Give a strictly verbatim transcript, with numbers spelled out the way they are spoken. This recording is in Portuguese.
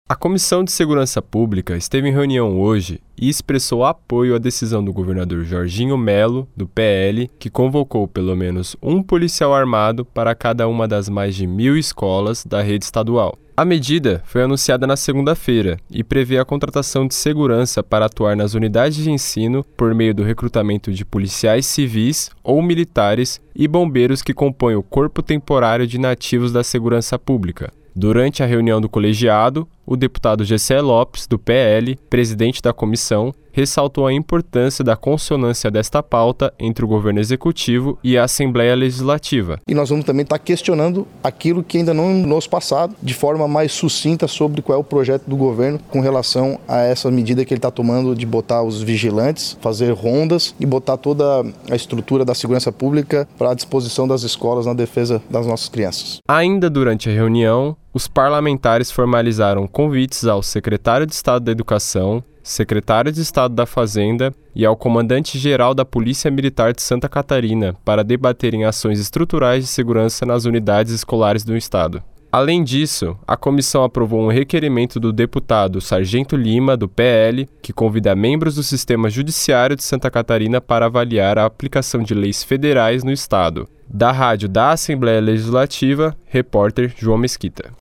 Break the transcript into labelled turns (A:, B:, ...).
A: A Comissão de Segurança Pública esteve em reunião hoje e expressou apoio à decisão do governador Jorginho Melo, do P L, que convocou pelo menos um policial armado para cada uma das mais de mil escolas da rede estadual. A medida foi anunciada na segunda-feira e prevê a contratação de segurança para atuar nas unidades de ensino por meio do recrutamento de policiais civis ou militares e bombeiros que compõem o Corpo Temporário de Nativos da Segurança Pública. Durante a reunião do colegiado, o deputado Gessé Lopes, do P L, presidente da comissão, ressaltou a importância da consonância desta pauta entre o governo executivo e a Assembleia Legislativa.
B: E nós vamos também estar questionando aquilo que ainda não nos passado, de forma mais sucinta sobre qual é o projeto do governo com relação a essa medida que ele está tomando de botar os vigilantes, fazer rondas e botar toda a estrutura da segurança pública para a disposição das escolas na defesa das nossas crianças.
A: Ainda durante a reunião, os parlamentares formalizaram convites ao secretário de Estado da Educação, secretário de Estado da Fazenda e ao comandante-geral da Polícia Militar de Santa Catarina para debaterem ações estruturais de segurança nas unidades escolares do Estado. Além disso, a comissão aprovou um requerimento do deputado Sargento Lima, do P L, que convida membros do Sistema Judiciário de Santa Catarina para avaliar a aplicação de leis federais no Estado. Da Rádio da Assembleia Legislativa, repórter João Mesquita.